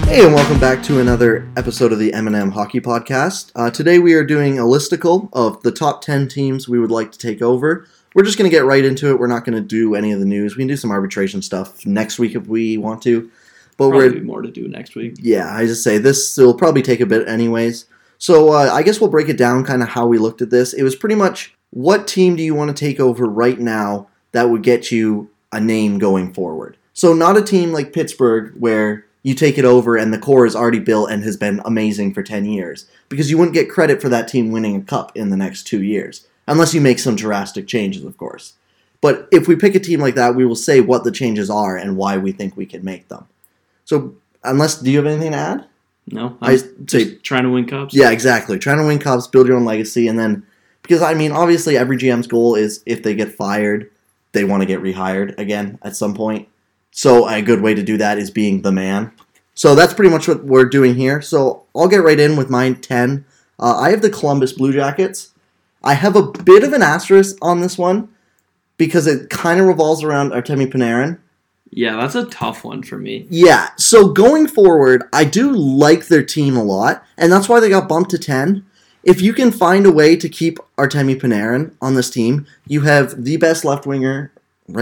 Hey, and welcome back to another episode of the M&M Hockey Podcast. Today we are doing a listicle of the top 10 teams we would like to take over. We're just going to get right into it. We're not going to do any of the news. We can do some arbitration stuff next week if we want to. But probably more to do next week. Yeah, I just say this will probably take a bit anyways. So I guess we'll break it down kind of how we looked at this. It was pretty much, what team do you want to take over right now that would get you a name going forward? So not a team like Pittsburgh where you take it over and the core is already built and has been amazing for 10 years. Because you wouldn't get credit for that team winning a cup in the next 2 years. Unless you make some drastic changes, of course. But if we pick a team like that, we will say what the changes are and why we think we can make them. So, do you have anything to add? No, I'm just trying to win cups. Yeah, exactly. Trying to win cups, build your own legacy, and then, because, obviously every GM's goal is if they get fired, they want to get rehired again at some point. So a good way to do that is being the man. So that's pretty much what we're doing here. So I'll get right in with mine 10. I have the Columbus Blue Jackets. I have a bit of an asterisk on this one because it kind of revolves around Artemi Panarin. Yeah, that's a tough one for me. Yeah, so going forward, I do like their team a lot, and that's why they got bumped to 10. If you can find a way to keep Artemi Panarin on this team, you have the best left winger in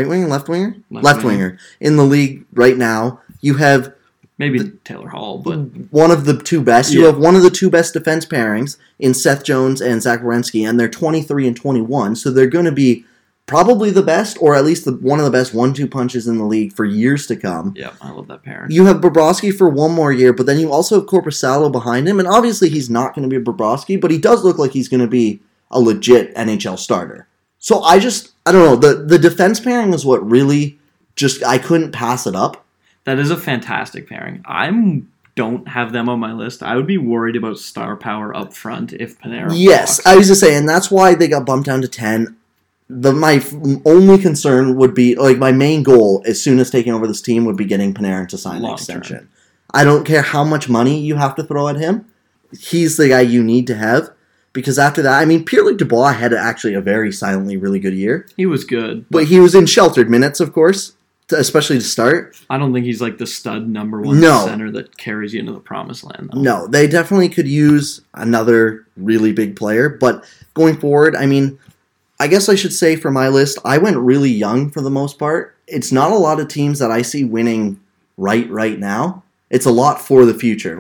the league right now. You have maybe Taylor Hall, but one of the two best. You have one of the two best defense pairings in Seth Jones and Zach Werenski, and they're 23 and 21, so they're going to be probably the best, or at least one of the best 1-2 punches in the league for years to come. Yeah, I love that pairing. You have Bobrovsky for one more year, but then you also have Korpisalo behind him, and obviously he's not going to be a Bobrovsky, but he does look like he's going to be a legit NHL starter. So I don't know, the defense pairing is what really I couldn't pass it up. That is a fantastic pairing. I don't have them on my list. I would be worried about star power up front if Panarin Yes, I was just saying, and that's why they got bumped down to 10. My only concern would be, my main goal as soon as taking over this team would be getting Panarin to sign an extension. I don't care how much money you have to throw at him. He's the guy you need to have. Because after that, Pierre-Luc Dubois had actually a very silently really good year. He was good. But he was in sheltered minutes, of course, especially to start. I don't think he's like the stud number one center that carries you into the promised land, though. No, they definitely could use another really big player. But going forward, I guess I should say for my list, I went really young for the most part. It's not a lot of teams that I see winning right now. It's a lot for the future.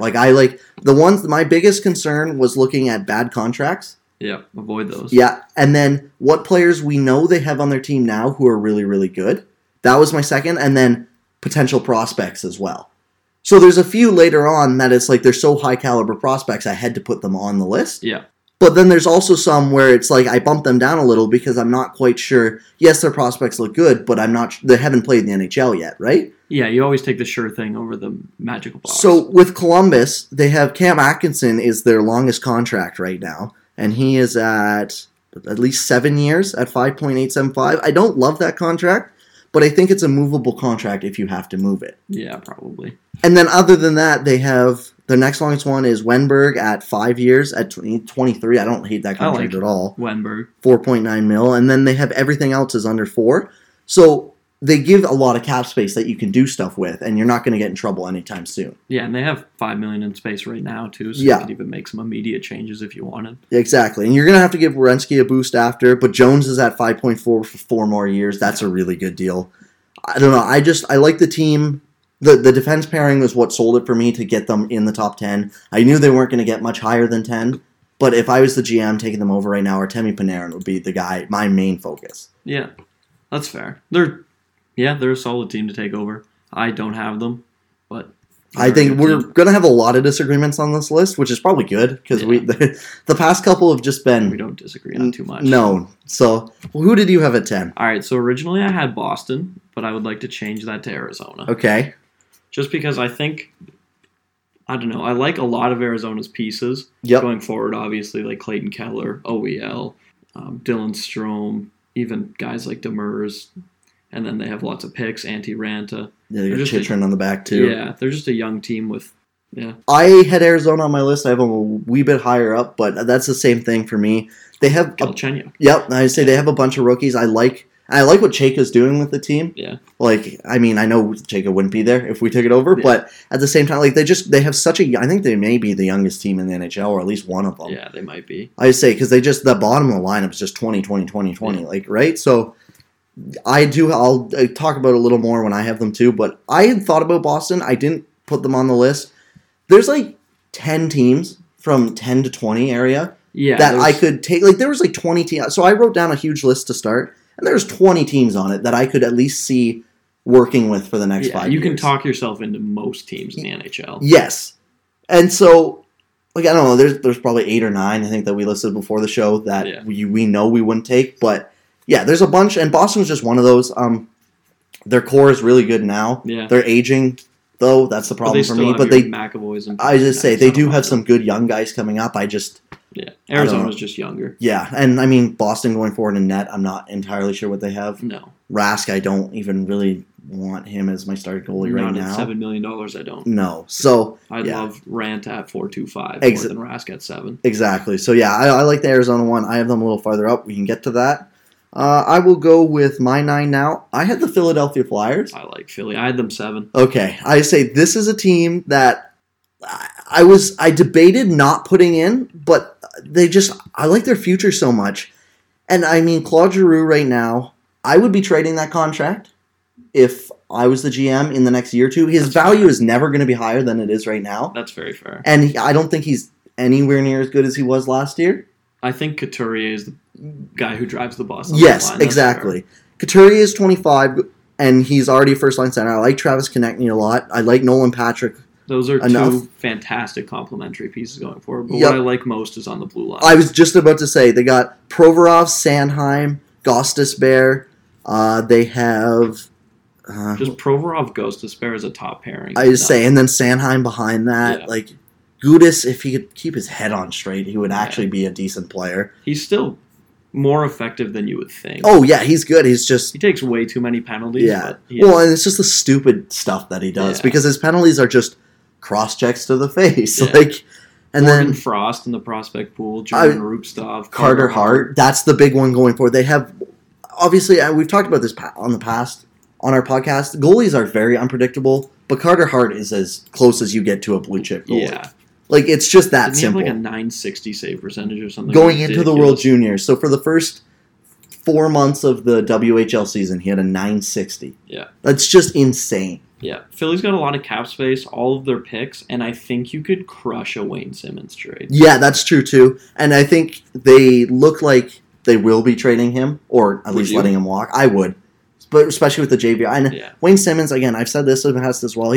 My biggest concern was looking at bad contracts. Yeah, avoid those. Yeah, and then what players we know they have on their team now who are really, really good. That was my second, and then potential prospects as well. So there's a few later on that it's they're so high caliber prospects I had to put them on the list. Yeah. But then there's also some where it's I bumped them down a little because I'm not quite sure. Yes, their prospects look good, but they haven't played in the NHL yet, right? Yeah, you always take the sure thing over the magical box. So with Columbus, they have Cam Atkinson is their longest contract right now, and he is at least 7 years at $5.875. I don't love that contract, but I think it's a movable contract if you have to move it. Yeah, probably. And then other than that, they have the next longest one is Wenberg at 5 years at 23. I don't hate that contract at all. Wenberg. $4.9 million. And then they have everything else is under 4. So they give a lot of cap space that you can do stuff with, and you're not going to get in trouble anytime soon. Yeah, and they have $5 million in space right now, too, so you could even make some immediate changes if you wanted. Exactly. And you're going to have to give Werenski a boost after, but Jones is at 5.4 for 4 more years. That's a really good deal. I don't know. I like the team. The defense pairing was what sold it for me to get them in the top 10. I knew they weren't going to get much higher than 10, but if I was the GM taking them over right now, Artemi Panarin would be the guy, my main focus. Yeah, that's fair. They're a solid team to take over. I don't have them, but I think we're going to have a lot of disagreements on this list, which is probably good because the past couple have just been... We don't disagree on too much. No. So, who did you have at 10? All right, so originally I had Boston, but I would like to change that to Arizona. Okay. Just because I think, I like a lot of Arizona's pieces going forward, obviously, like Clayton Keller, OEL, Dylan Strome, even guys like Demers, and then they have lots of picks, Antti Ranta. Yeah, they got Chychrun on the back, too. Yeah, they're just a young team with, I had Arizona on my list. I have them a wee bit higher up, but that's the same thing for me. They have... Galchenyuk. Yep, I say they have a bunch of rookies. I like And I like what Chayka's doing with the team. Yeah. Like, I mean, I know Chayka wouldn't be there if we took it over, but at the same time, like, they have such a, I think they may be the youngest team in the NHL, or at least one of them. Yeah, they might be. I say, because the bottom of the lineup is just 20, 20, 20, 20, like, right? So, I'll talk about it a little more when I have them too, but I had thought about Boston. I didn't put them on the list. There's like 10 teams from 10 to 20 area that I could take. Like, there was like 20 teams. So I wrote down a huge list to start, and there's 20 teams on it that I could at least see working with for the next 5 years. You can talk yourself into most teams in the NHL. Yes. And so, like, I don't know, there's probably 8 or 9, I think, that we listed before the show that we know we wouldn't take. But, yeah, there's a bunch, and Boston's just one of those. Their core is really good now. Yeah. They're aging, though. That's the problem for me. But McAvoys and I just say, they do have some good young guys coming up. Yeah, Arizona's just younger. Yeah, and I mean, Boston going forward in net, I'm not entirely sure what they have. No. Rask, I don't even really want him as my starting goalie right now. Not at $7 million, I don't. No, so I'd love Rant at 4.25 more than Rask at 7. Exactly. So yeah, I like the Arizona one. I have them a little farther up. We can get to that. I will go with my 9 now. I had the Philadelphia Flyers. I like Philly. I had them 7. Okay, I say this is a team that I debated not putting in, but I like their future so much. And I mean, Claude Giroux right now, I would be trading that contract if I was the GM in the next year or two. His value is never going to be higher than it is right now. That's very fair. And I don't think he's anywhere near as good as he was last year. I think Couturier is the guy who drives the bus. Yes, exactly. Couturier is 25, and he's already a first-line center. I like Travis Konechny a lot. I like Nolan Patrick. Those are two fantastic complementary pieces going forward. But what I like most is on the blue line. I was just about to say, they got Provorov, Sanheim, Gostisbehere. They have... just Provorov, Gostisbehere is a top pairing. I just say, and then Sanheim behind that. Yeah. Like, Gudas, if he could keep his head on straight, he would actually be a decent player. He's still more effective than you would think. Oh, yeah, he's good. He takes way too many penalties. Yeah. And it's just the stupid stuff that he does, because his penalties are just cross-checks to the face. Yeah. And Morgan Frost in the prospect pool, German Rupstov, Carter Hart. That's the big one going forward. They have, obviously, we've talked about this on our podcast. Goalies are very unpredictable, but Carter Hart is as close as you get to a blue chip goalie. Yeah. Like, it's just that simple. He have like a .960 save percentage or something. Going into the World Juniors. So for the first 4 months of the WHL season, he had a .960. Yeah. That's just insane. Yeah. Philly's got a lot of cap space, all of their picks, and I think you could crush a Wayne Simmons trade. Yeah, that's true too. And I think they look like they will be trading him, or at least letting him walk. I would. But especially with the JV. And Wayne Simmons, again, I've said this in the past as well.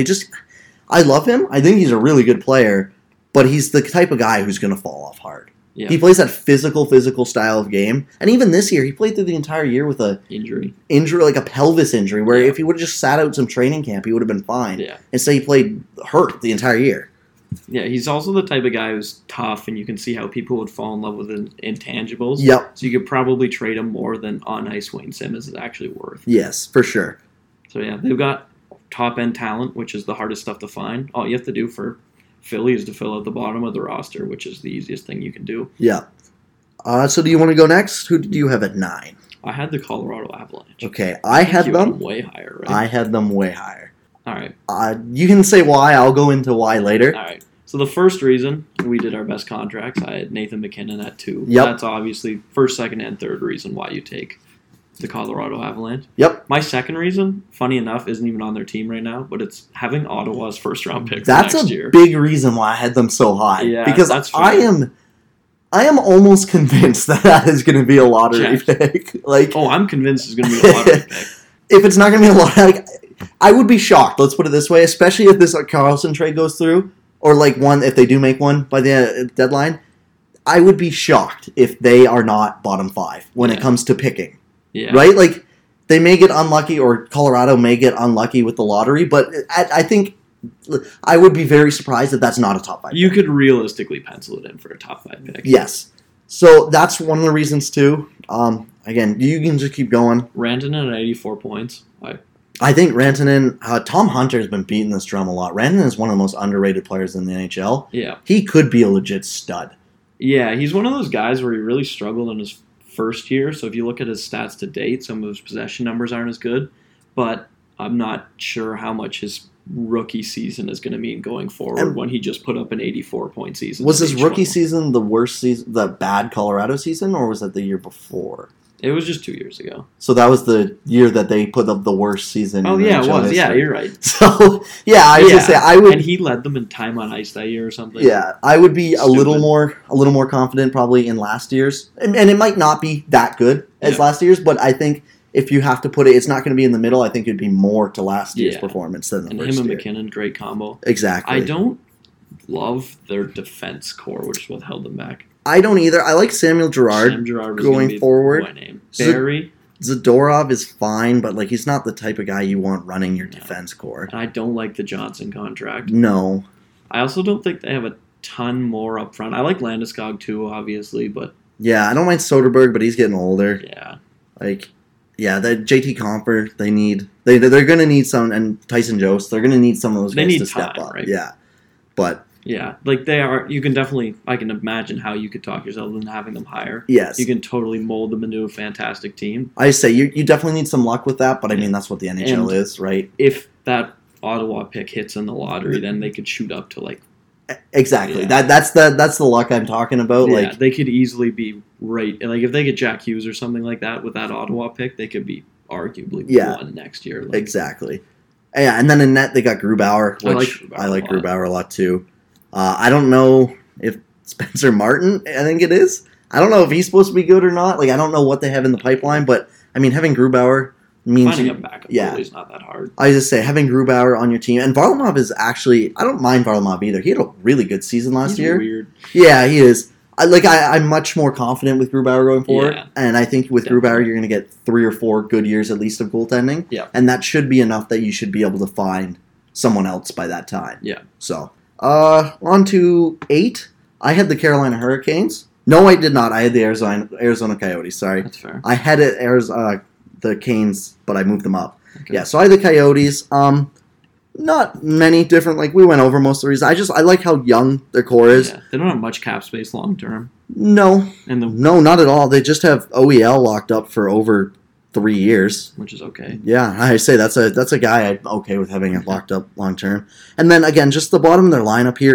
I love him. I think he's a really good player, but he's the type of guy who's going to fall off hard. Yeah. He plays that physical style of game. And even this year, he played through the entire year with a injury, like a pelvis injury, where if he would have just sat out some training camp, he would have been fine. Yeah. Instead, he played hurt the entire year. Yeah, he's also the type of guy who's tough, and you can see how people would fall in love with intangibles. Yep. So you could probably trade him more than on-ice Wayne Simmons is actually worth. Yes, for sure. So yeah, they've got top-end talent, which is the hardest stuff to find. All you have to do for Philly is to fill out the bottom of the roster, which is the easiest thing you can do. Yeah. So do you want to go next? Who did you have at 9? I had the Colorado Avalanche. Okay, I had them way higher, right? I had them way higher. All right. You can say why. I'll go into why later. All right. So the first reason we did our best contracts, I had Nathan MacKinnon at 2. Yep. That's obviously first, second, and third reason why you take the Colorado Avalanche. Yep. My second reason, funny enough, isn't even on their team right now, but it's having Ottawa's first-round pick That's next year. That's a big reason why I had them so high. Yeah, because that's fair. I am almost convinced that is going to be a lottery pick. I'm convinced it's going to be a lottery pick. If it's not going to be a lottery, I would be shocked. Let's put it this way, especially if this Carlson trade goes through, or if they do make one by the deadline. I would be shocked if they are not bottom 5 when it comes to picking. Yeah. Right? Like, they may get unlucky, or Colorado may get unlucky with the lottery, but I think I would be very surprised if that's not a top 5 You pick. could realistically pencil it in for a top 5 pick. Yes. So that's one of the reasons, too. Again, you can just keep going. Rantanen at 84 points. I think Rantanen, Tom Hunter's been beating this drum a lot. Rantanen is one of the most underrated players in the NHL. Yeah. He could be a legit stud. Yeah, he's one of those guys where he really struggled in his first year, so if you look at his stats to date, some of his possession numbers aren't as good, but I'm not sure how much his rookie season is going to mean going forward when he just put up an 84-point season. Was his rookie season the worst season, the bad Colorado season, or was that the year before? It was just 2 years ago. So that was the year that they put up the worst season. Oh, yeah, it was. History. Yeah, you're right. So, yeah, I was going to say, I would... And he led them in time on ice that year or something. Yeah, I would be a little more confident probably in last year's. And it might not be that good as last year's, but I think if you have to put it, it's not going to be in the middle. I think it'd be more to last year's performance than the first year. And him and McKinnon, great combo. Exactly. I don't love their defense core, which is what held them back. I don't either. I like Samuel Girard going forward. My name. Barry. Zadorov is fine, but like he's not the type of guy you want running your defense core. And I don't like the Johnson contract. No. I also don't think they have a ton more up front. I like Landeskog too, obviously, but... Yeah, I don't mind Soderberg, but he's getting older. Yeah. Like, yeah, the JT Compher, they're going to need some, and Tyson Jost, they're going to need some of those guys to step up. Right? Yeah. But... Yeah, like they are. You can definitely. I can imagine how you could talk yourself into having them higher. Yes, you can totally mold them into a fantastic team. I say you definitely need some luck with that, but I mean that's what the NHL is, right? If that Ottawa pick hits in the lottery, then they could shoot up to like. Exactly. Yeah. That's the luck I'm talking about. Yeah, like they could easily be right. Like if they get Jack Hughes or something like that with that Ottawa pick, they could be arguably one next year. Like, exactly. Yeah, and then in net they got Grubauer, which I like Grubauer a lot too. I don't know if Spencer Martin, I think it is. I don't know if he's supposed to be good or not. Like, I don't know what they have in the pipeline, but, I mean, having Grubauer means... Finding a backup goalie is not that hard. I just say, having Grubauer on your team, and Varlamov is actually... I don't mind Varlamov either. He had a really good season last year. Weird. Yeah, he is. I'm much more confident with Grubauer going forward, and I think with Grubauer you're going to get 3 or 4 good years at least of goaltending, and that should be enough that you should be able to find someone else by that time. Yeah. So... on to 8. I had the Carolina Hurricanes. No, I did not. I had the Arizona Coyotes. Sorry. That's fair. I had it the Canes, but I moved them up. Okay. Yeah, so I had the Coyotes. Not many different. Like we went over most of the reasons. I like how young their core is. Yeah, they don't have much cap space long term. No, no, not at all. They just have OEL locked up for over 3 years, which is okay. Yeah, I say that's a guy I'm okay with having it locked up long term. And then again, just the bottom of their lineup here: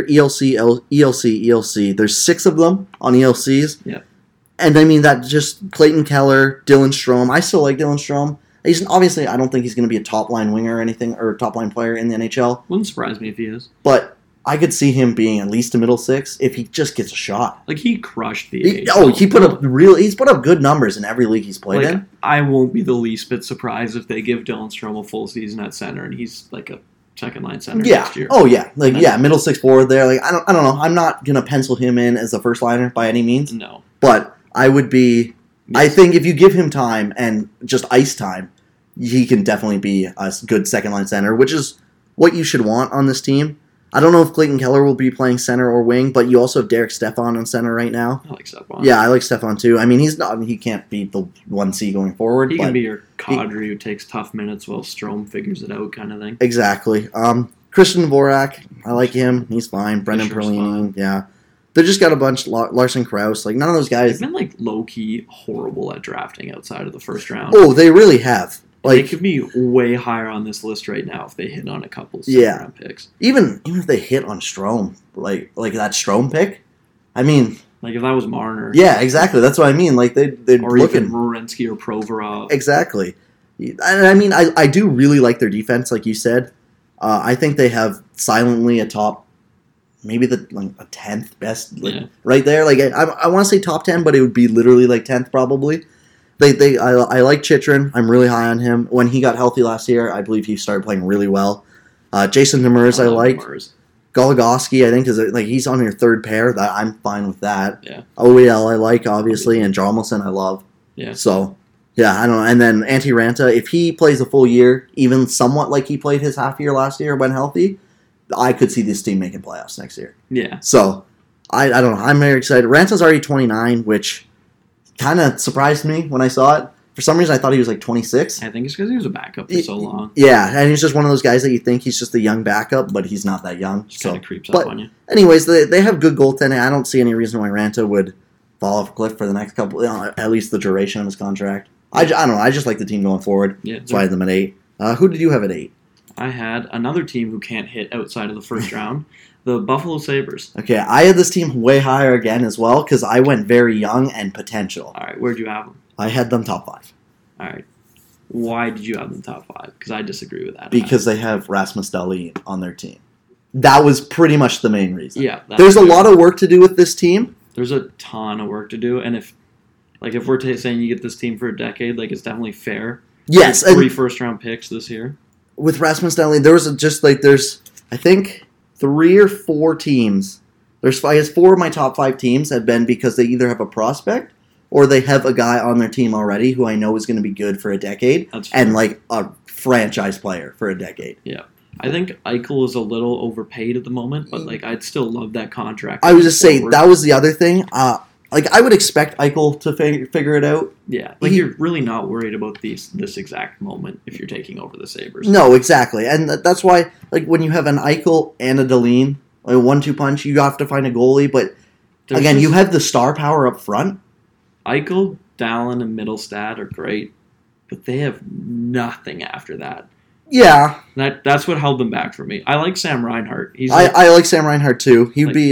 ELC. There's 6 of them on ELCs. Yeah, and I mean that just Clayton Keller, Dylan Strome. I still like Dylan Strome. He's obviously I don't think he's going to be a top line winger or anything or top line player in the NHL. Wouldn't surprise me if he is. But I could see him being at least a middle 6 if he just gets a shot. Like he crushed the AHL. He's put up good numbers in every league he's played in. I won't be the least bit surprised if they give Dylan Strome a full season at center and he's like a second line center next year. Oh yeah. Middle 6 forward there. Like I don't know. I'm not gonna pencil him in as a first liner by any means. No. But I would be I think if you give him time and just ice time, he can definitely be a good second line center, which is what you should want on this team. I don't know if Clayton Keller will be playing center or wing, but you also have Derek Stepan on center right now. I like Stepan. Yeah, I like Stepan too. I mean, he can't be the 1C going forward. He can be your Kadri who takes tough minutes while Strome figures it out kind of thing. Exactly. Christian Dvorak, I like him. He's fine. Brendan Perlini, yeah. They just got a bunch. Larson Krause, like none of those guys. They've been low key horrible at drafting outside of the first round. Oh, they really have. They could be way higher on this list right now if they hit on a couple second-round picks. Even if they hit on Strome, like that Strome pick, I mean... Like if that was Marner. Yeah, exactly. That's what I mean. Like they'd or look even Werenski or Provorov. Exactly. And I mean, I do really like their defense, like you said. I think they have silently a top, maybe a 10th best, right there. Like I want to say top 10, but it would be literally 10th probably. I like Chychrun. I'm really high on him. When he got healthy last year, I believe he started playing really well. Jason Demers, I like. Goligoski, I think, is he's on your third pair. That I'm fine with that. Yeah. OEL, I like obviously, and Jarmelson, I love. Yeah. So, yeah, I don't know. And then Antti Ranta, if he plays a full year, even somewhat like he played his half year last year when healthy, I could see this team making playoffs next year. Yeah. So, I don't know. I'm very excited. Ranta's already 29, which kind of surprised me when I saw it. For some reason, I thought he was 26. I think it's because he was a backup for so long. Yeah, and he's just one of those guys that you think he's just a young backup, but he's not that young. Just kind of creeps up on you. Anyways, they have good goaltending. I don't see any reason why Ranta would fall off a cliff for the next couple, at least the duration of his contract. I don't know. I just like the team going forward. Yeah, that's why I had them at 8. Who did you have at 8? I had another team who can't hit outside of the first round, the Buffalo Sabres. Okay, I had this team way higher again as well because I went very young and potential. All right, where'd you have them? I had them top 5. All right. Why did you have them top 5? Because I disagree with that. Because they have Rasmus Dahlin on their team. That was pretty much the main reason. Yeah. There's a lot of work to do with this team. There's a ton of work to do, and if we're saying you get this team for a decade, it's definitely fair. Yes. 3 first-round picks this year. With Rasmus Dahlin, there's I think 3 or 4 teams. I guess 4 of my top 5 teams have been because they either have a prospect or they have a guy on their team already who I know is going to be good for a decade and a franchise player for a decade. Yeah. I think Eichel is a little overpaid at the moment, but I'd still love that contract. I was just saying that was the other thing. I would expect Eichel to figure it out. Yeah, you're really not worried about this exact moment if you're taking over the Sabres. No, exactly, and that's why when you have an Eichel and a Dahlin, a 1-2 punch, you have to find a goalie. But again, you have the star power up front. Eichel, Dallin, and Mittelstadt are great, but they have nothing after that. Yeah, that's what held them back for me. I like Sam Reinhart. I like Sam Reinhart too. He would be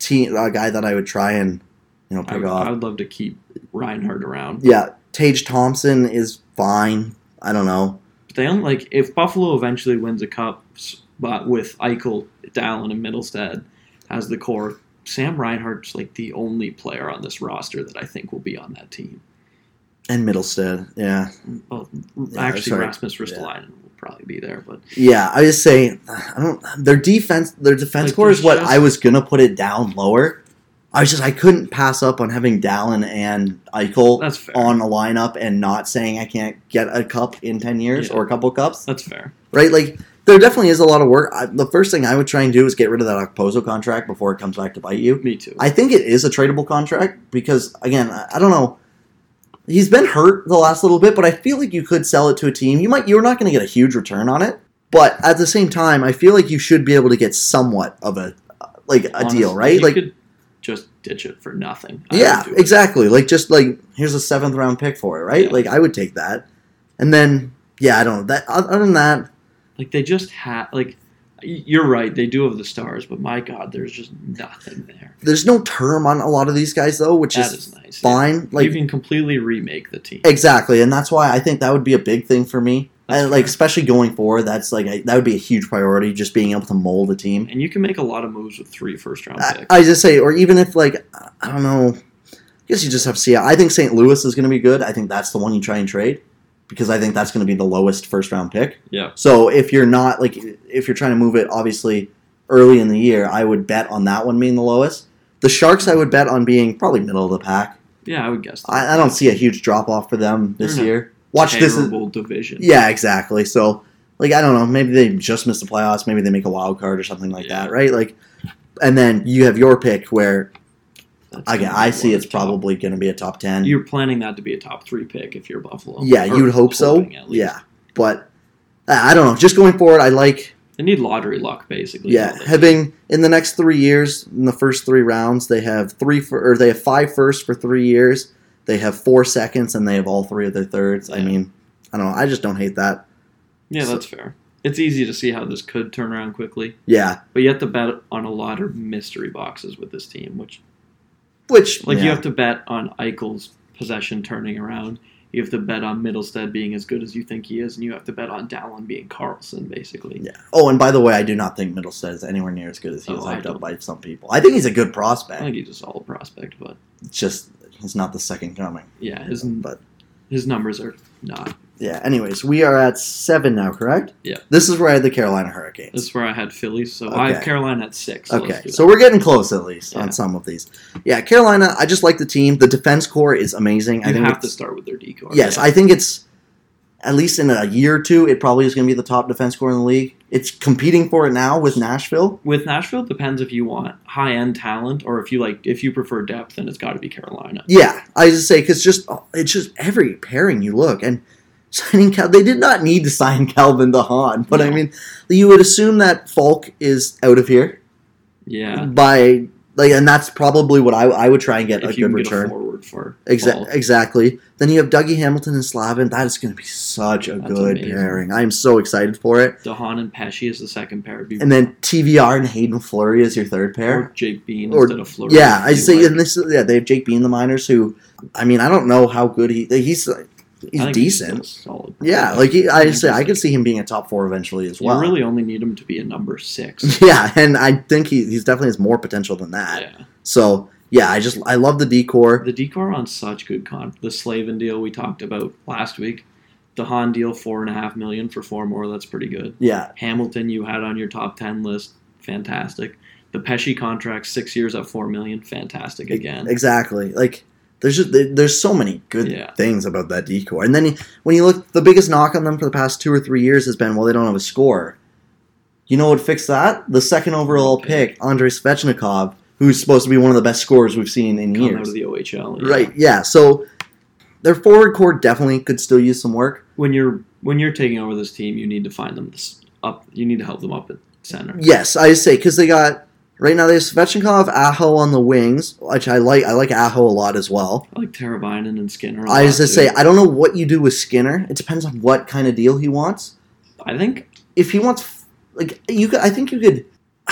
a guy that I would try and pick off. I would love to keep Reinhart around. Yeah, Tage Thompson is fine. I don't know. But they if Buffalo eventually wins a cup, but with Eichel, Dallin, and Mittelstadt as the core, Sam Reinhart's the only player on this roster that I think will be on that team. And Mittelstadt, yeah. Well, actually, Rasmus Ristolainen will probably be there, but yeah, I just say their defense core is what I was gonna put it down lower. I couldn't pass up on having Dallin and Eichel on a lineup and not saying I can't get a cup in 10 years or a couple cups. That's fair, right? There definitely is a lot of work. The first thing I would try and do is get rid of that Okposo contract before it comes back to bite you. Me too. I think it is a tradable contract because, again, I don't know. He's been hurt the last little bit, but I feel like you could sell it to a team. You're not going to get a huge return on it, but at the same time, I feel like you should be able to get somewhat of a deal, right? You could just ditch it for nothing. Yeah, exactly. Here's a 7th round pick for it, right? Yeah. I would take that, and then I don't know that. Other than that, they just have you're right. They do have the stars, but my God, there's just nothing there. There's no term on a lot of these guys, though, which is nice. Fine. Yeah. You can completely remake the team. Exactly, and that's why I think that would be a big thing for me. And especially going forward, that's that would be a huge priority. Just being able to mold a team, and you can make a lot of moves with 3 first-round picks. I just say, or even if I don't know, I guess you just have to see. I think St. Louis is going to be good. I think that's the one you try and trade. Because I think that's going to be the lowest first-round pick. Yeah. So if you're not if you're trying to move it, obviously early in the year, I would bet on that one being the lowest. The Sharks, I would bet on being probably middle of the pack. Yeah, I would guess. I don't see a huge drop off for them this year. Watch this division. Yeah, exactly. So I don't know. Maybe they just miss the playoffs. Maybe they make a wild card or something like that, right? And then you have your pick where. Again, I see it's probably going to be a top 10. You're planning that to be a top 3 pick if you're Buffalo. Yeah, you would hope so. Yeah, but I don't know. Just going forward, They need lottery luck, basically. Yeah, having in the next 3 years, in the first 3 rounds, they have 5 firsts for 3 years. They have 4 seconds, and they have all 3 of their thirds. Yeah. I mean, I don't know. I just don't hate that. Yeah, that's fair. It's easy to see how this could turn around quickly. Yeah, but you have to bet on a lot of mystery boxes with this team, which you have to bet on Eichel's possession turning around. You have to bet on Mittelstadt being as good as you think he is, and you have to bet on Dallin being Carlson, basically. Yeah. Oh, and by the way, I do not think Mittelstadt is anywhere near as good as he was hyped up by some people. I think he's a good prospect. I think he's a solid prospect, but he's not the second coming. Yeah, his numbers are not. Yeah, anyways, we are at 7 now, correct? Yeah. This is where I had the Carolina Hurricanes. This is where I had Philly, so I have Carolina at 6. So okay, so we're getting close at least on some of these. Yeah, Carolina, I just like the team. The defense core is amazing. I think have to start with their D core. Yes, I think it's, at least in a year or two, it probably is going to be the top defense core in the league. It's competing for it now with Nashville. With Nashville, it depends if you want high-end talent or if you prefer depth, then it's got to be Carolina. Yeah, I just say, because it's just every pairing you look, and signing they did not need to sign Calvin DeHaan, but no. I mean, you would assume that Falk is out of here. Yeah. By and that's probably what I would try and get if a good return. Get a forward for exactly. Then you have Dougie Hamilton and Slavin. That is going to be such a good pairing. I'm so excited for it. DeHaan and Pesce is the second pair. And then TVR and Hayden Fleury is your third pair. Or Jake Bean instead of Fleury. Yeah, I say, and they have Jake Bean, the minors, who, I mean, I don't know how good he's decent. He's solid. Yeah, I could see him being a top 4 eventually as well. You really only need him to be a number 6. Yeah, and I think he's definitely has more potential than that. Yeah. So yeah, I love the decor. The decor on such good The Slavin deal we talked about last week. DeHaan deal $4.5 million for 4 more. That's pretty good. Yeah. Hamilton you had on your top 10 list. Fantastic. The Pesce contract 6 years at $4 million. Fantastic again. Exactly. Like. There's so many good things about that decor. And then when you look, the biggest knock on them for the past 2 or 3 years has been, well, they don't have a scorer. You know what fixed that? The second overall pick, Andrei Svechnikov, who's supposed to be one of the best scorers we've seen in years. Out of the OHL. Yeah. Right, yeah. So their forward core definitely could still use some work. When you're taking over this team, you need to find them up. You need to help them up at center. Yes, I say, because they got... Right now they have Svechnikov, Aho on the wings, which I like. I like Aho a lot as well. I like Teravainen and Skinner. I was to say, I don't know what you do with Skinner. It depends on what kind of deal he wants. I think if he wants, I think you could.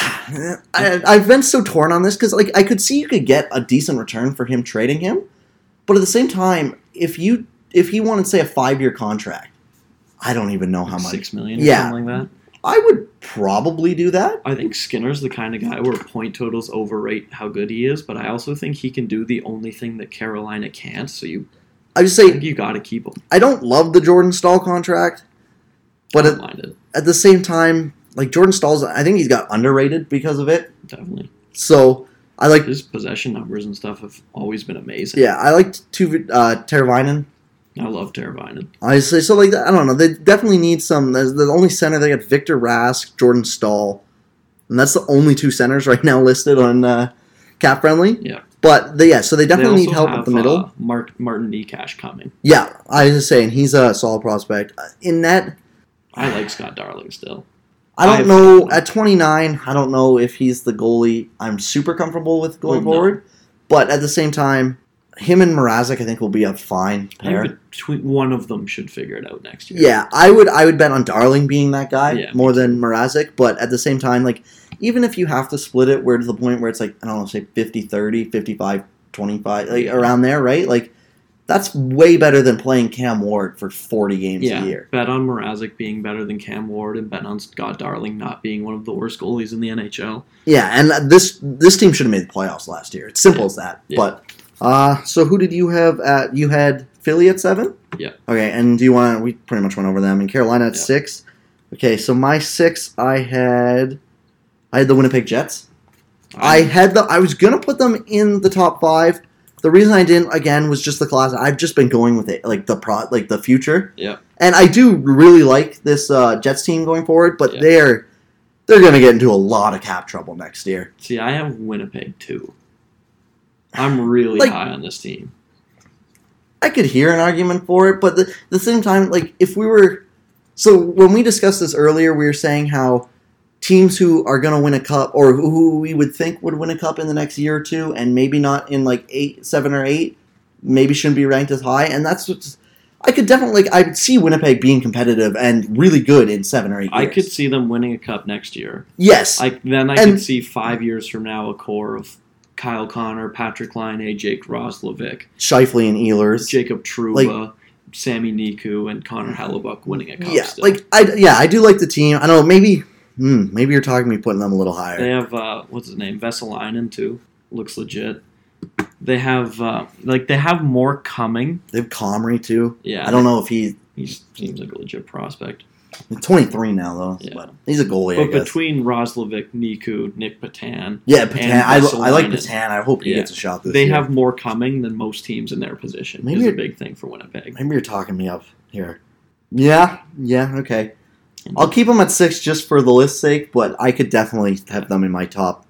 I've been so torn on this because, I could see you could get a decent return for him trading him, but at the same time, if he wanted, say, a 5-year contract, I don't even know how much. $6 million or something like that. I would probably do that. I think Skinner's the kind of guy where point totals overrate how good he is, but I also think he can do the only thing that Carolina can't, so I think you got to keep him. I don't love the Jordan Staal contract, but at the same time, Jordan Stahl's, I think he's got underrated because of it. Definitely. So I like his possession numbers and stuff have always been amazing. Yeah, I liked Teravainen. I love Teravainen. I say so. I don't know. They definitely need some. The only center they got Victor Rask, Jordan Staal, and that's the only 2 centers right now listed on Cap Friendly. Yeah. But so they definitely need help at the middle. Martin Necas coming. Yeah, I was just saying he's a solid prospect. In net, I like Scott Darling still. I don't know at 29. I don't know if he's the goalie I'm super comfortable with going forward. But at the same time, him and Mrazek I think will be a fine pair. Between one of them should figure it out next year. Yeah, I would bet on Darling being that guy more than Mrazek. But at the same time, even if you have to split it, to the point where it's I don't know, say 50-30, 55-25, around there, right? That's way better than playing Cam Ward for 40 games a year. Bet on Mrazek being better than Cam Ward and bet on Scott Darling not being one of the worst goalies in the NHL. Yeah, and this team should have made the playoffs last year. It's simple as that. Yeah. But so who did you have at? You had Philly at 7? Yeah. Okay, and do you want to? We pretty much went over them. And Carolina at 6. Okay, so my 6, I had the Winnipeg Jets. I was gonna put them in the top 5. The reason I didn't, again, was just the class. I've just been going with it, the future. Yeah. And I do really like this Jets team going forward, but they're going to get into a lot of cap trouble next year. See, I have Winnipeg too. I'm really high on this team. I could hear an argument for it, but at the same time, if we were... So when we discussed this earlier, we were saying how teams who are going to win a cup, or who we would think would win a cup in the next year or two, and maybe not in 7 or 8, maybe shouldn't be ranked as high. And that's what I could definitely. I would see Winnipeg being competitive and really good in 7 or 8 years. I could see them winning a cup next year. Yes. Then I could see 5 years from now a core of Kyle Connor, Patrick Laine, Jake Roslovic, Shifley and Ehlers, Jacob Trouba, Sami Niku, and Connor Hellebuck winning a cup. Yeah, still. I do like the team. I don't know, maybe you're talking me putting them a little higher. They have what's his name, Vesalainen too. Looks legit. They have they have more coming. They have Comrie too. Yeah, I don't know if he seems like a legit prospect. He's 23 now though. Yeah. But he's a goalie. But I guess. Between Roslovic, Niku, Nick Patan, Patan. I like Patan. I hope he gets a shot this year. They have more coming than most teams in their position. Maybe is a big thing for Winnipeg. Maybe you're talking me up here. Yeah. Okay. I'll keep them at 6 just for the list's sake, but I could definitely have them in my top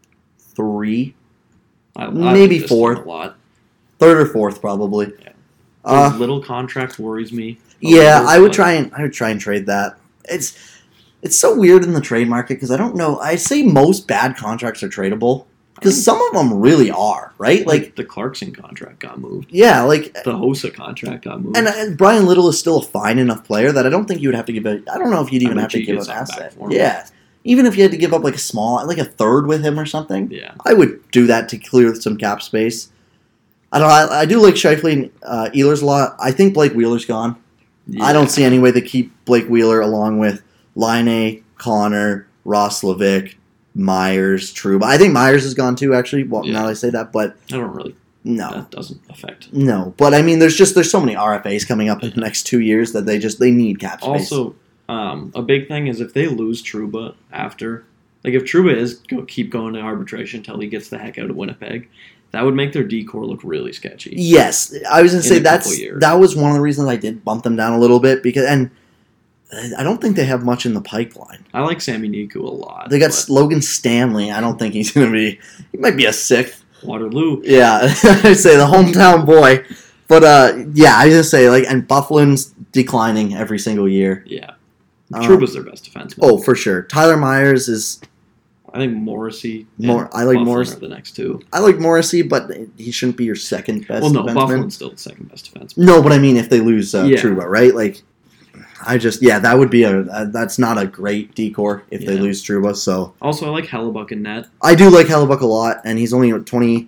3. Maybe 4th. A lot. 3rd or 4th, probably. Yeah. Little contract worries me. Yeah, I would try and trade that. It's so weird in the trade market because I don't know. I say most bad contracts are tradable. Because some of them really are, right? Like the Clarkson contract got moved. Yeah, like the Hossa contract got moved. And Brian Little is still a fine enough player that I don't think you would have to give a. I don't know if you'd even have to give an asset. Yeah, even if you had to give up like a third with him or something. Yeah, I would do that to clear some cap space. I don't know. I do like Scheifele and Ehlers a lot. I think Blake Wheeler's gone. Yeah. I don't see any way to keep Blake Wheeler along with Laine, Connor, Roslovic, Myers, Trouba. I think Myers is gone too, actually. Well, now that I say that, but I don't really. No, that doesn't affect. No, but I mean, there's so many RFAs coming up in the next 2 years that they need cap space. Also, a big thing is if they lose Trouba after, like if Trouba is keep going to arbitration until he gets the heck out of Winnipeg, that would make their D-core look really sketchy. Yes, I was going to say that was one of the reasons I did bump them down a little bit and I don't think they have much in the pipeline. I like Sami Niku a lot. They got Logan Stanley. I don't think he's going to be. He might be a sixth. Waterloo. Yeah, I say the hometown boy. But yeah, I just say and Bufflin's declining every single year. Yeah, Trouba's their best defenseman. Oh, for sure. Tyler Myers is. I think Morrissey. I like Morrissey. Are the next two. I like Morrissey, but he shouldn't be your second best. Well, no, defenseman. Bufflin's still the second best defenseman. No, but I mean, if they lose Trouba, right? That would be that's not a great decor if they lose Trouba. So also, I like Hellebuck in net. I do like Hellebuck a lot, and he's only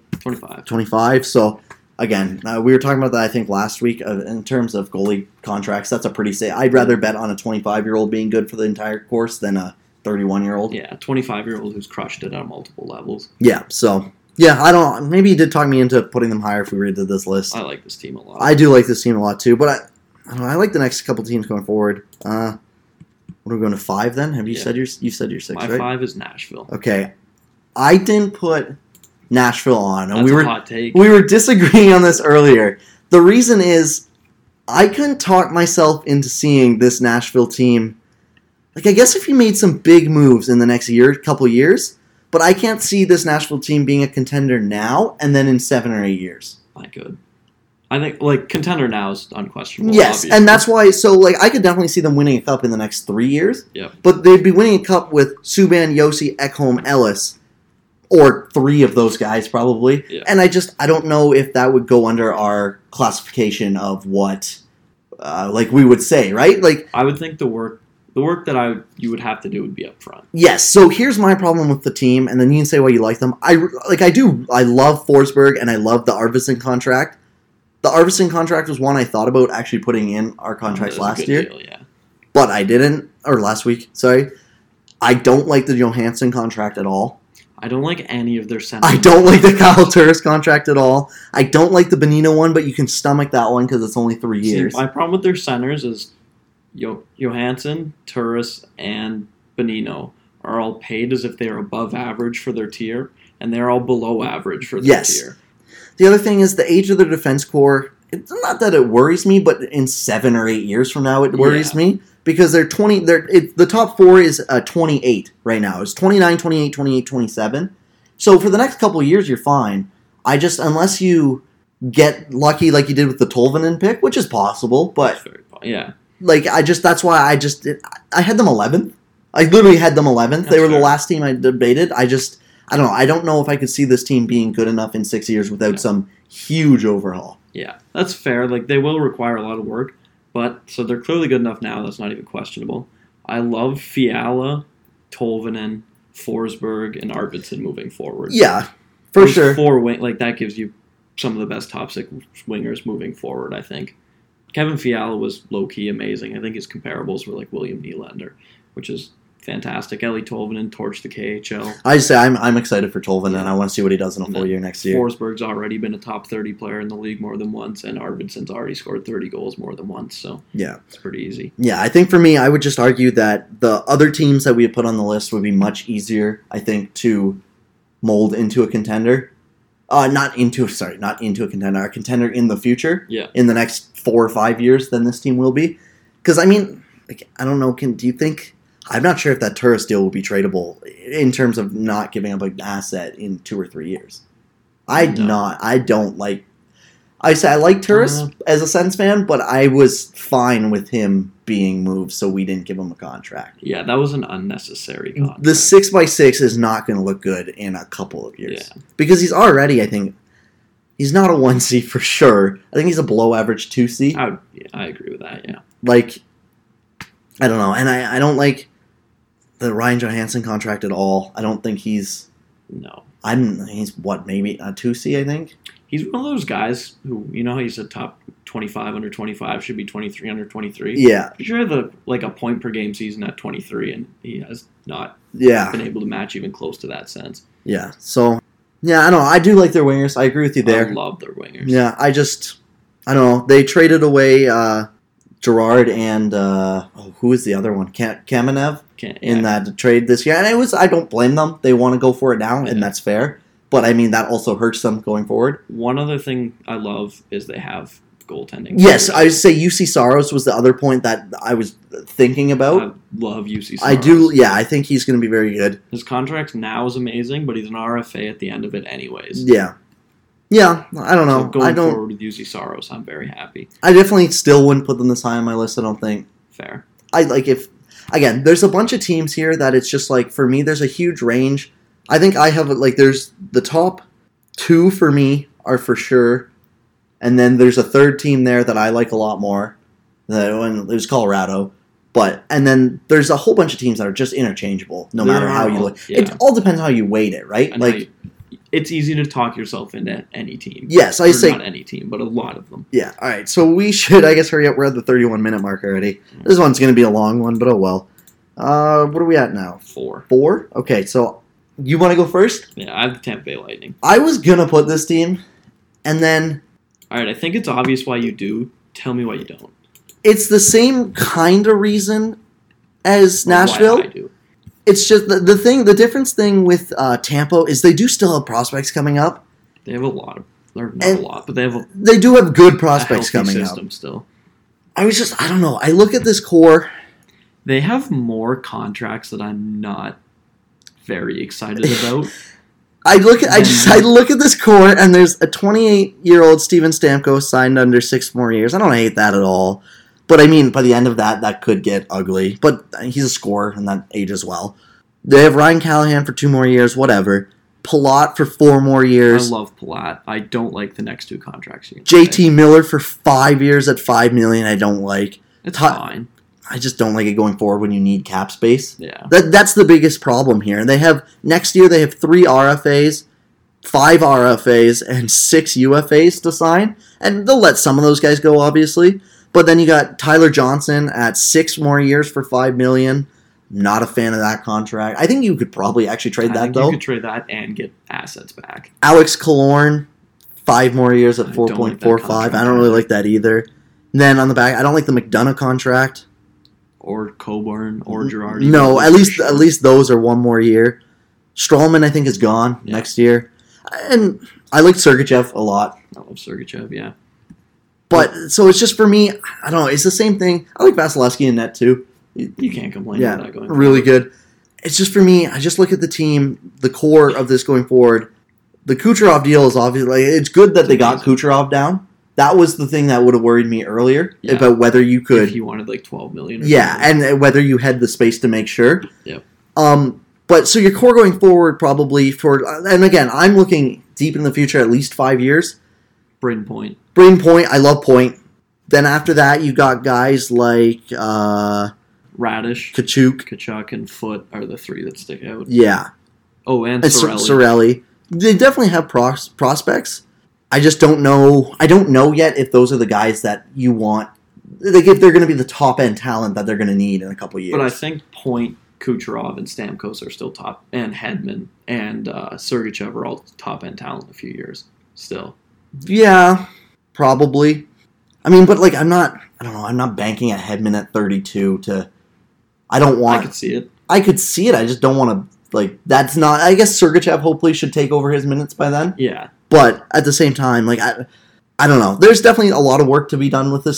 25. So again, we were talking about that I think last week in terms of goalie contracts. That's a pretty safe. I'd rather bet on a 25-year-old being good for the entire course than a 31-year-old. Yeah, 25-year-old who's crushed it on multiple levels. Yeah. So. Yeah, I don't. Maybe you did talk me into putting them higher if we redid this list. I like this team a lot. I do like this team a lot too, but I don't know, I like the next couple teams going forward. What are we going to 5 then? Have you said your 6, right? My 5 is Nashville. Okay, I didn't put Nashville on, and That's a hot take. We were disagreeing on this earlier. The reason is I couldn't talk myself into seeing this Nashville team. I guess if you made some big moves in the next couple years. But I can't see this Nashville team being a contender now and then in 7 or 8 years. I could. I think, contender now is unquestionable. Yes, obviously. And that's why, I could definitely see them winning a cup in the next 3 years. Yeah. But they'd be winning a cup with Subban, Yossi, Ekholm, Ellis, or 3 of those guys probably. Yeah. And I don't know if that would go under our classification of what, we would say, right? I would think the work that you would have to do would be up front. Yes, so here's my problem with the team, and then you can say why you like them. I love Forsberg, and I love the Arvidsson contract. The Arvidsson contract was one I thought about actually putting in our contracts last year. Deal, yeah. But I didn't, or last week, sorry. I don't like the Johansson contract at all. I don't like any of their centers. I don't like the Kyle Turris contract at all. I don't like the Bonino one, but you can stomach that one because it's only 3 years. My problem with their centers is Johansson, Turris, and Bonino are all paid as if they are above average for their tier, and they're all below average for their tier. The other thing is the age of their defense core. It's not that it worries me, but in 7 or 8 years from now, it worries me because they're 20. The top 4 is 28 right now. It's 29, 28, 28, 27. So for the next couple of years, you're fine. Unless you get lucky like you did with the Tolvanen pick, which is possible, but yeah. That's why I had them 11th. I literally had them 11th. They were the last team I debated. I don't know. I don't know if I could see this team being good enough in 6 years without some huge overhaul. Yeah, that's fair. They will require a lot of work, so they're clearly good enough now. That's not even questionable. I love Fiala, Tolvanen, Forsberg, and Arvidsson moving forward. Yeah, for sure. 4 that gives you some of the best top 6 wingers moving forward, I think. Kevin Fiala was low-key amazing. I think his comparables were like William Nylander, which is fantastic. Eeli Tolvanen torched the KHL. I just say I'm excited for Tolvanen, and I want to see what he does in a full year next year. Forsberg's already been a top 30 player in the league more than once, and Arvidsson's already scored 30 goals more than once, so it's pretty easy. Yeah, I think for me, I would just argue that the other teams that we had put on the list would be much easier, I think, to mold into a contender. Not into a contender. A contender in the future. Yeah. In the next 4 or 5 years than this team will be. Because, I don't know. Do you think... I'm not sure if that Turris deal will be tradable in terms of not giving up an asset in 2 or 3 years. I don't like... I say I like Turris as a Sens fan, but I was fine with him being moved, so we didn't give him a contract. Yeah, that was an unnecessary contract. The 6x6 is not going to look good in a couple of years. Yeah. Because he's already, I think, he's not a 1C for sure. I think he's a below-average 2C. I agree with that, yeah. Like, I don't know. And I don't like the Ryan Johansson contract at all. I don't think he's... No. He's, maybe a 2C, I think? He's one of those guys who, you know how you said top 25 under 25 should be 23 under 23? Yeah. I'm sure a point per game season at 23, and he has not been able to match even close to that sense. Yeah. So, yeah, I don't know. I do like their wingers. I agree with you there. I love their wingers. Yeah, I don't know. They traded away Gerard and, who is the other one? Kamenev in that trade this year. And I don't blame them. They want to go for it now, and that's fair. But, I mean, that also hurts them going forward. One other thing I love is they have goaltending. Yes, I would say UC Saros was the other point that I was thinking about. I love UC Saros. I do, yeah, I think he's going to be very good. His contract now is amazing, but he's an RFA at the end of it anyways. Yeah. Yeah, I don't know. So going forward with UC Saros, I'm very happy. I definitely still wouldn't put them this high on my list, I don't think. Fair. Again, there's a bunch of teams here that it's just like, for me, there's a huge range. I think I have, there's the top 2 for me are for sure. And then there's a third team there that I like a lot more. It was Colorado. And then there's a whole bunch of teams that are just interchangeable, no matter how you look. Yeah. It all depends how you weight it, right? It's easy to talk yourself into any team. Yes, I say... Not any team, but a lot of them. Yeah, all right. So we should, I guess, hurry up. We're at the 31-minute mark already. This one's going to be a long one, but oh well. What are we at now? 4. 4? Okay, so... You want to go first? Yeah, I have the Tampa Bay Lightning. I was going to put this team, and then... All right, I think it's obvious why you do. Tell me why you don't. It's the same kind of reason as Nashville. Why I do. It's just the difference thing with Tampa is they do still have prospects coming up. They have a lot of... Not a lot, but they do have good prospects coming system up. Still. I don't know. I look at this core. They have more contracts that I'm not very excited about. I look at this core, and there's a 28-year-old Steven Stamkos signed under 6 more years. I don't hate that at all, but I mean, by the end of that could get ugly. But he's a scorer, and that ages well. They have Ryan Callahan for 2 more years, whatever. Palat for 4 more years. I love Palat. I don't like the next 2 contracts. JT Miller for 5 years at $5 million. I don't like. It's fine. I just don't like it going forward when you need cap space. Yeah. That's the biggest problem here. And next year they have 3 RFAs, 5 RFAs, and 6 UFAs to sign. And they'll let some of those guys go, obviously. But then you got Tyler Johnson at 6 more years for $5 million. Not a fan of that contract. I think you could probably actually trade that, though. You could trade that and get assets back. Alex Killorn, 5 more years at 4.45. I don't really like that either. And then on the back, I don't like the McDonough contract. Or Coburn, or Girardi. No, at least those are 1 more year. Strawman, I think, is gone next year. And I like Sergachev a lot. I love Sergachev, yeah. But, so it's just for me, I don't know, it's the same thing. I like Vasilevsky in net, too. You can't complain about that going forward. Really good. It's just for me, I just look at the team, the core of this going forward. The Kucherov deal is obviously, it's good that they got Kucherov down. That was the thing that would have worried me earlier about whether you could. If you wanted $12 million. And whether you had the space to make sure. Yep. But so your core going forward probably and again, I'm looking deep in the future, at least 5 years. Braden Point. I love Point. Then after that, you got guys like Radish, Kachuk, and Foot are the 3 that stick out. Yeah. Oh, and Cirelli. Cirelli. They definitely have prospects. I just don't know. I don't know yet if those are the guys that you want. Like if they're going to be the top end talent that they're going to need in a couple years. But I think Point, Kucherov, and Stamkos are still top, and Hedman and Sergachev are all top end talent in a few years. Still. Yeah, probably. I mean, but I'm not. I don't know. I'm not banking at Hedman at 32 to. I don't want. I could see it. I could see it. I just don't want to. That's not. I guess Sergachev hopefully should take over his minutes by then. Yeah. But at the same time, I don't know. There's definitely a lot of work to be done with this team.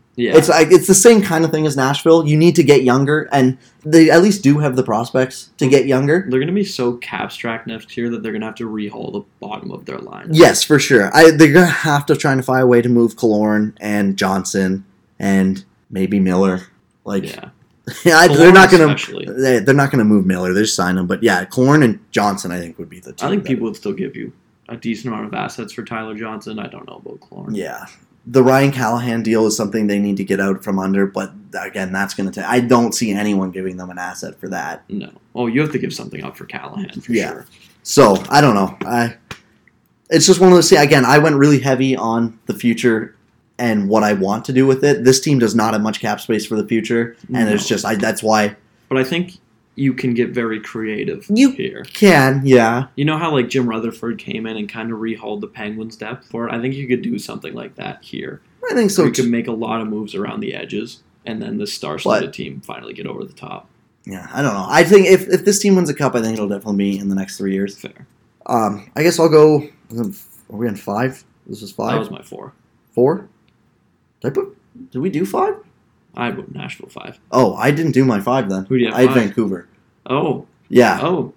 Yeah. It's the same kind of thing as Nashville. You need to get younger, and they at least do have the prospects to get younger. They're going to be so cap-strapped next year that they're going to have to rehaul the bottom of their line. Yes, for sure. They're going to have to try to find a way to move Killorn and Johnson and maybe Miller. Yeah. They're not going to move Miller. They're just sign him. But yeah, Killorn and Johnson, I think, would be the two. I think people would still give you a decent amount of assets for Tyler Johnson. I don't know about Killorn. Yeah. The Ryan Callahan deal is something they need to get out from under, but again, that's going to take... I don't see anyone giving them an asset for that. No. Oh, you have to give something up for Callahan, for sure. So, I don't know. It's just one of those... Again, I went really heavy on the future and what I want to do with it. This team does not have much cap space for the future, and it's just... that's why... But I think you can get very creative here. You can, yeah. You know how Jim Rutherford came in and kind of rehauled the Penguins' depth for it? I think you could do something like that here. I think so, you could make a lot of moves around the edges, and then the star-studded team finally get over the top. Yeah, I don't know. I think if this team wins a cup, I think it'll definitely be in the next 3 years. Fair. I guess I'll go... Are we on 5? This is 5? That was my 4. 4? Did we do 5? I put Nashville 5. Oh, I didn't do my 5 then. Who do you have? I had Vancouver. Oh. Yeah. Oh.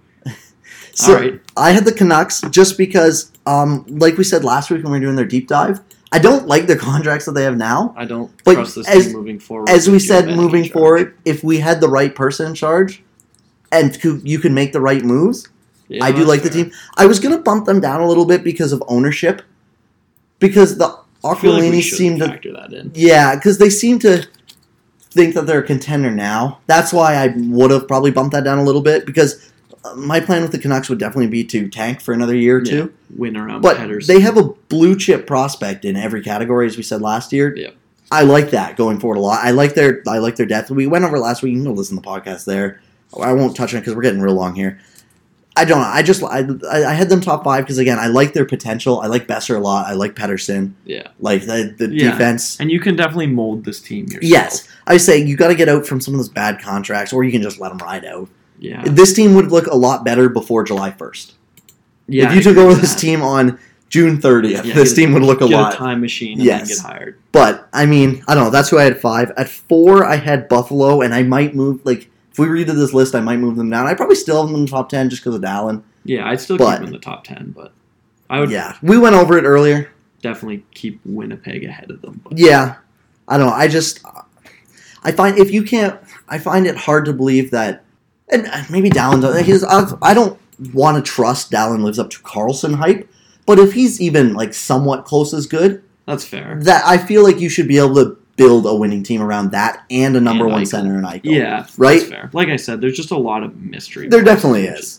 So all right. I had the Canucks just because, like we said last week when we were doing their deep dive, I don't like the contracts that they have now. I don't trust this team moving forward. As we said, moving forward, if we had the right person in charge and you could make the right moves, I do like the team. I was going to bump them down a little bit because of ownership. Because the Aquilini seem to factor that in. Yeah, because they seem to think that they're a contender now. That's why I would have probably bumped that down a little bit, because my plan with the Canucks would definitely be to tank for another year or two. Win around but headers. They have a blue chip prospect in every category, as we said last year. Yep. I like that going forward a lot. I like their depth. We went over last week. You can listen to the podcast there. I won't touch on it because we're getting real long here. I don't know. I had them top 5 because, again, I like their potential. I like Besser a lot. I like Pettersson. Yeah. Like the defense. And you can definitely mold this team yourself. Yes. I say you got to get out from some of those bad contracts, or you can just let them ride out. Yeah. This team would look a lot better before July 1st. Yeah. If you took over this team on June 30th, this team would look a lot. Get a time machine and then get hired. But, I mean, I don't know. That's who I had 5. At 4, I had Buffalo, and I might move, if we redid this list, I might move them down. I probably still have them in the top 10 just because of Dallin. Yeah, I'd still keep them in the top 10, but I would... Yeah, we went over it earlier. Definitely keep Winnipeg ahead of them. But. Yeah. I don't know. I find it hard to believe that, and maybe Dallin does. I don't want to trust Dallin lives up to Karlsson hype, but if he's even somewhat close as good, that's fair. That I feel like you should be able to build a winning team around that and a number one center in Eichel. Yeah, right. That's fair. Like I said, there's just a lot of mystery. There definitely is.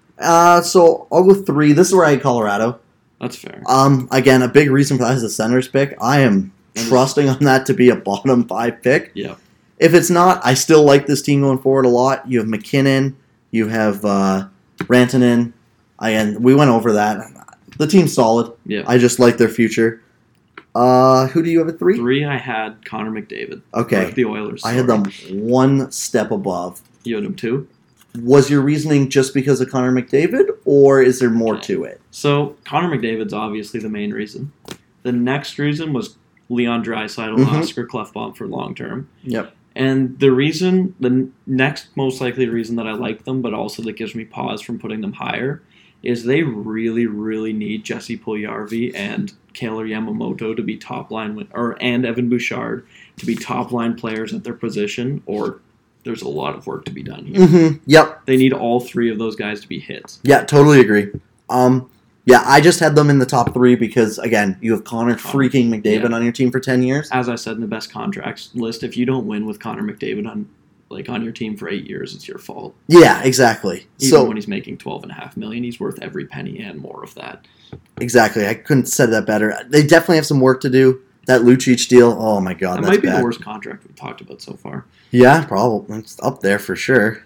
So I'll go 3. This is where I had Colorado. That's fair. Again, a big reason for that is the center's pick. I am trusting on that to be a bottom 5 pick. Yeah. If it's not, I still like this team going forward a lot. You have McKinnon. You have Rantanen. Again, we went over that. The team's solid. Yeah. I just like their future. Who do you have at 3? 3, I had Connor McDavid. Okay. The Oilers. I had them one step above. You had them 2? Was your reasoning just because of Connor McDavid, or is there more to it? So, Connor McDavid's obviously the main reason. The next reason was Leon Draisaitl and Oscar Klefbom for long term. Yep. And the next most likely reason that I like them, but also that gives me pause from putting them higher, is they really, really need Jesse Puljujarvi and Kailer Yamamoto to be top line, and Evan Bouchard to be top line players at their position, or there's a lot of work to be done here. Mm-hmm. Yep. They need all 3 of those guys to be hits. Yeah, totally agree. Yeah, I just had them in the top 3 because, again, you have Connor freaking McDavid on your team for 10 years. As I said in the best contracts list, if you don't win with Connor McDavid on your team for 8 years, it's your fault. Yeah, exactly. Even when he's making $12.5 million, he's worth every penny and more of that. Exactly. I couldn't have said that better. They definitely have some work to do. That Lucic deal, oh my God, that might be the worst contract we've talked about so far. Yeah, probably. It's up there for sure.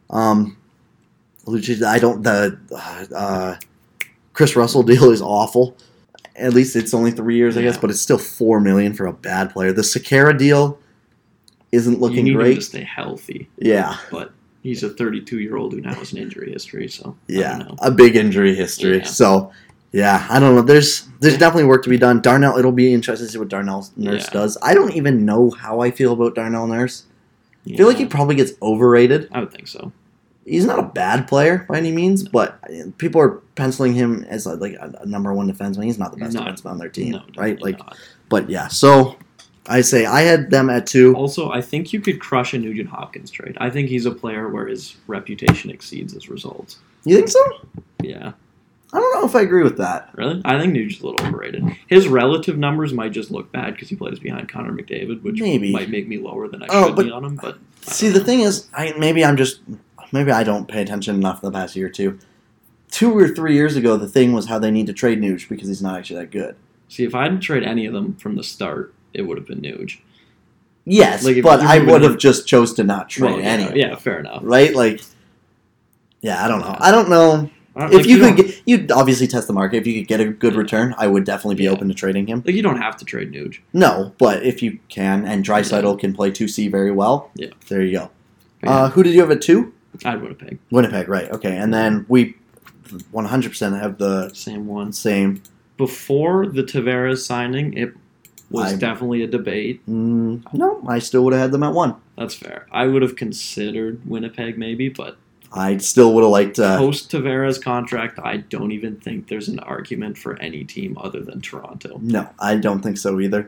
Lucic, Chris Russell deal is awful. At least it's only 3 years, I guess, but it's still $4 million for a bad player. The Sekera deal isn't looking great. Him to stay healthy. Yeah, but he's a 32-year-old who now has an injury history. So yeah, a big injury history. Yeah. So Yeah, I don't know. There's definitely work to be done. Darnell, it'll be interesting to see what Darnell Nurse does. I don't even know how I feel about Darnell Nurse. I feel like he probably gets overrated. I would think so. He's not a bad player by any means, but people are penciling him as like a number one defenseman. He's not the best defenseman on their team, right? Like, not. But yeah, so I say I had them at 2. Also, I think you could crush a Nugent Hopkins trade. I think he's a player where his reputation exceeds his results. You think so? Yeah. I don't know if I agree with that. Really? I think Nugent's a little overrated. His relative numbers might just look bad because he plays behind Connor McDavid, which might make me lower than I should be on him. But see, the thing is, maybe I don't pay attention enough the past year or two. 2 or 3 years ago, the thing was how they need to trade Nuge because he's not actually that good. See, if I didn't trade any of them from the start, it would have been Nuge. Yes, like but I would have just chose to not trade any. Yeah, fair enough. Right? Like, yeah, I don't know. I don't know. If you'd obviously test the market. If you could get a good return, I would definitely be open to trading him. Like, you don't have to trade Nuge. No, but if you can, and Draisaitl can play 2C very well, there you go. Yeah. Who did you have at 2? I had Winnipeg. Winnipeg, right. Okay, and then we 100% have the same one. Same. Before the Tavares signing, it was definitely a debate. No, I still would have had them at 1. That's fair. I would have considered Winnipeg maybe, but I still would have liked post Tavares contract. I don't even think there's an argument for any team other than Toronto. No, I don't think so either.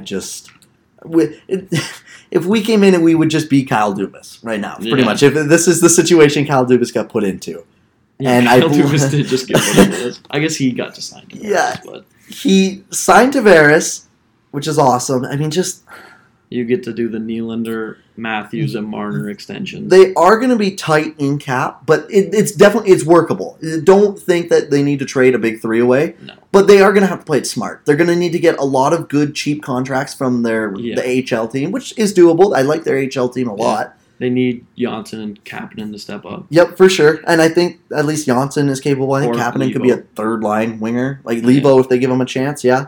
If we came in and we would just be Kyle Dubas right now, pretty much. If this is the situation Kyle Dubas got put into, and Kyle Dubas did just get put into this. I guess he got to sign Tavares, but he signed Tavares, which is awesome. I mean, just. You get to do the Nylander, Matthews, and Marner extensions. They are going to be tight in cap, but it's workable. Don't think that they need to trade a big 3 away. No. But they are going to have to play it smart. They're going to need to get a lot of good, cheap contracts from the AHL team, which is doable. I like their AHL team a lot. They need Janssen and Kapanen to step up. Yep, for sure. And I think at least Janssen is capable. I think Kapanen could be a third-line winger. Like Levo, if they give him a chance, yeah.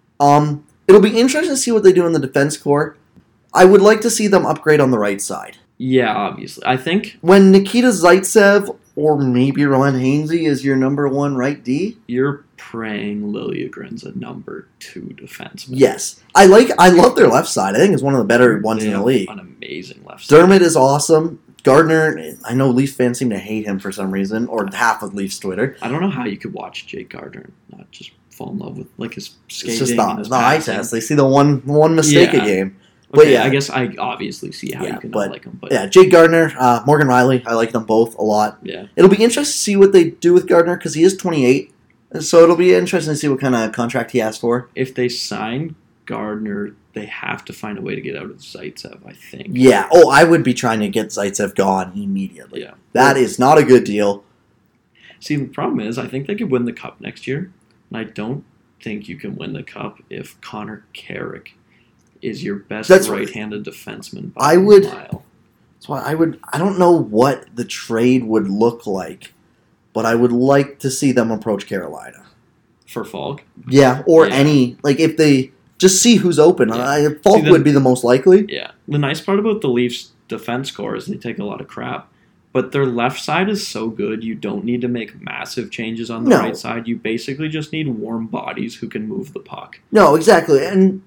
It'll be interesting to see what they do in the defense core. I would like to see them upgrade on the right side. Yeah, obviously. I think when Nikita Zaitsev or maybe Ron Hainsey is your number 1 right D, you're praying Liljegren's a number 2 defenseman. Yes. I love their left side. I think it's one of the better ones in the league. An amazing left side. Dermott is awesome. Gardner, I know Leafs fans seem to hate him for some reason, or half of Leafs Twitter. I don't know how you could watch Jake Gardner and not just fall in love with his skating. It's just the eye test. They see the one mistake a game. But okay, I guess I obviously see how you can not like him. But yeah, Jake Gardner, Morgan Riley, I like them both a lot. Yeah. It'll be interesting to see what they do with Gardner because he is 28. So it'll be interesting to see what kind of contract he asks for. If they sign Gardner, they have to find a way to get out of Zaitsev, I think. Yeah. Oh, I would be trying to get Zaitsev gone immediately. Yeah. That is not a good deal. See, the problem is I think they could win the Cup next year, and I don't think you can win the Cup if Connor Carrick is your best right-handed defenseman by a mile. That's why I don't know what the trade would look like, but I would like to see them approach Carolina. For Falk? Yeah, or any, like if they just see who's open. Yeah. Falk would be the most likely. Yeah. The nice part about the Leafs defense core is they take a lot of crap, but their left side is so good you don't need to make massive changes on the right side. You basically just need warm bodies who can move the puck. No, exactly, and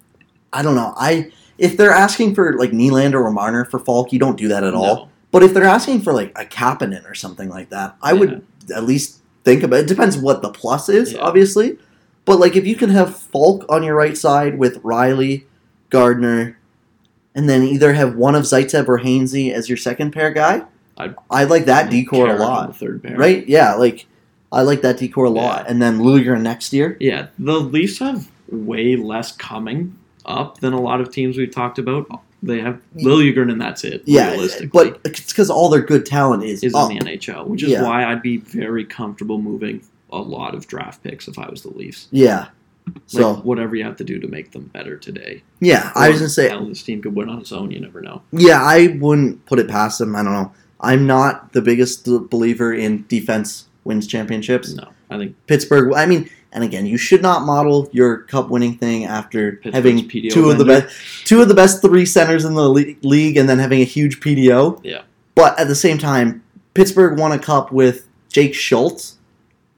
I don't know. If they're asking for like Nylander or Marner for Falk, you don't do that at all. But if they're asking for like a Kapanen or something like that, I would at least think about it. It depends what the plus is, obviously. But like if you can have Falk on your right side with Riley, Gardner, and then either have one of Zaitsev or Hainsey as your second pair guy, I like that decor a lot. Third pair. Right? Yeah, like I like that decor a lot. And then Liljegren next year. Yeah, the Leafs have way less coming up than a lot of teams we've talked about. They have Liljegren and that's it. Yeah, but it's because all their good talent is in the NHL, which is why I'd be very comfortable moving a lot of draft picks if I was the Leafs. Yeah. So whatever you have to do to make them better today. Yeah, I was going to say this team could win on its own, you never know. Yeah, I wouldn't put it past them. I don't know. I'm not the biggest believer in defense wins championships. No, I think Pittsburgh, and again, you should not model your cup winning thing after having PDO two of the best 3 centers in the league and then having a huge PDO. Yeah. But at the same time, Pittsburgh won a cup with Jake Schultz,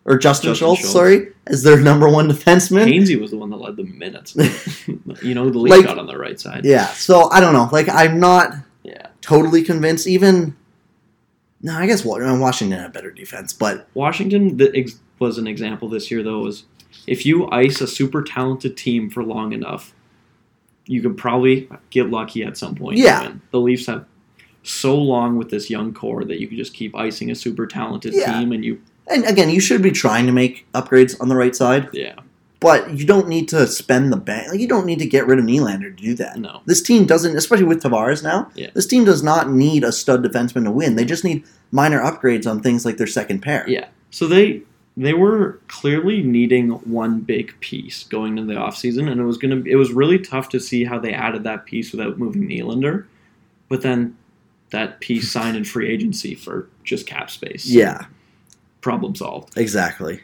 or Justin Schultz, as their number one defenseman. Hainsey was the one that led the minutes. The lead got on the right side. Yeah, so I don't know. I'm not totally convinced. Even, no, I guess Washington had better defense, but Washington was an example this year, though, is if you ice a super talented team for long enough, you could probably get lucky at some point. Yeah. The Leafs have so long with this young core that you can just keep icing a super talented team, and again, you should be trying to make upgrades on the right side. Yeah. But you don't need to spend the bank. You don't need to get rid of Nylander to do that. No. This team doesn't, especially with Tavares now, this team does not need a stud defenseman to win. They just need minor upgrades on things like their second pair. Yeah. So they were clearly needing one big piece going into the offseason, and it was really tough to see how they added that piece without moving Nylander. But then that piece signed in free agency for just cap space. Yeah. Problem solved. Exactly.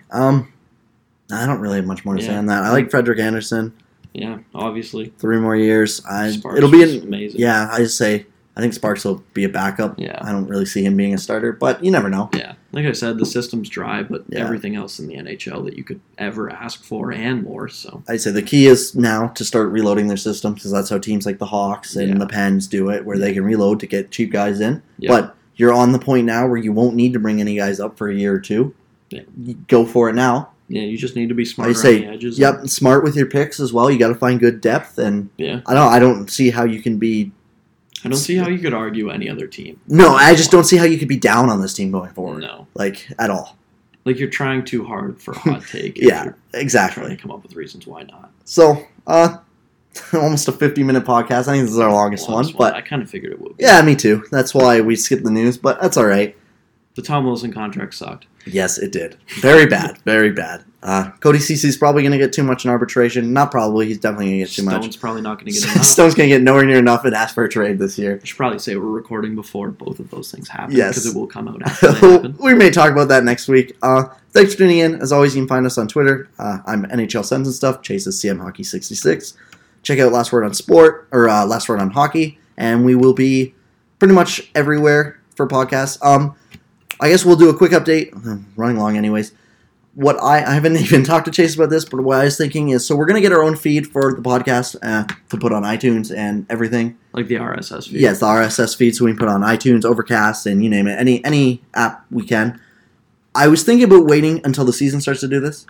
I don't really have much more to say on that. I like Frederik Andersen. Yeah, obviously. 3 more years. It'll be amazing. Yeah, I think Sparks will be a backup. Yeah. I don't really see him being a starter, but you never know. Yeah. Like I said, the system's dry, but everything else in the NHL that you could ever ask for and more. So I'd say the key is now to start reloading their system, because that's how teams like the Hawks and the Pens do it, where they can reload to get cheap guys in. Yeah. But you're on the point now where you won't need to bring any guys up for a year or two. Yeah. You go for it now. Yeah, you just need to be smart around the edges. Yep, smart with your picks as well. You got to find good depth, and I don't see how you can be. I don't see how you could argue any other team. No, I just don't see how you could be down on this team going forward. No, at all. You're trying too hard for a hot take. Yeah, exactly. Trying to come up with reasons why not. So, almost a 50-minute podcast. I think this is our longest one, but I kind of figured it would be. Yeah, me too. That's why we skipped the news, but that's all right. The Tom Wilson contract sucked. Yes, it did. Very bad. Very bad. Cody Cece's probably going to get too much in arbitration. Not probably. He's definitely going to get too much. Stone's probably not going to get enough. Stone's going to get nowhere near enough and ask for a trade this year. I should probably say we're recording before both of those things happen. Yes. Because it will come out after they happen. We may talk about that next week. Thanks for tuning in. As always, you can find us on Twitter. I'm NHL Sens and Stuff. Chase is CM Hockey 66. Check out Last Word on Sport, or Last Word on Hockey. And we will be pretty much everywhere for podcasts. I guess we'll do a quick update. I'm running long anyways. What I haven't even talked to Chase about this, but what I was thinking is, so we're going to get our own feed for the podcast to put on iTunes and everything. Like the RSS feed? Yes, the RSS feed, so we can put on iTunes, Overcast, and you name it. Any app we can. I was thinking about waiting until the season starts to do this.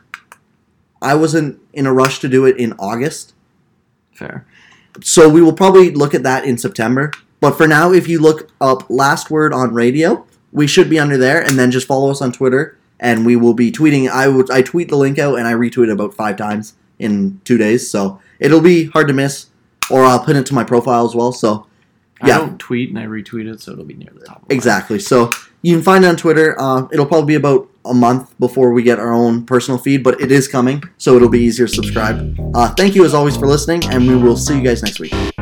I wasn't in a rush to do it in August. Fair. So we will probably look at that in September. But for now, if you look up Last Word on Radio, we should be under there, and then just follow us on Twitter, and we will be tweeting. I tweet the link out, and I retweet it about 5 times in 2 days, so it'll be hard to miss, or I'll put it to my profile as well, so yeah. I don't tweet, and I retweet it, so it'll be near the top of Exactly, so you can find it on Twitter. It'll probably be about a month before we get our own personal feed, but it is coming, so it'll be easier to subscribe. Thank you, as always, for listening, and we will see you guys next week.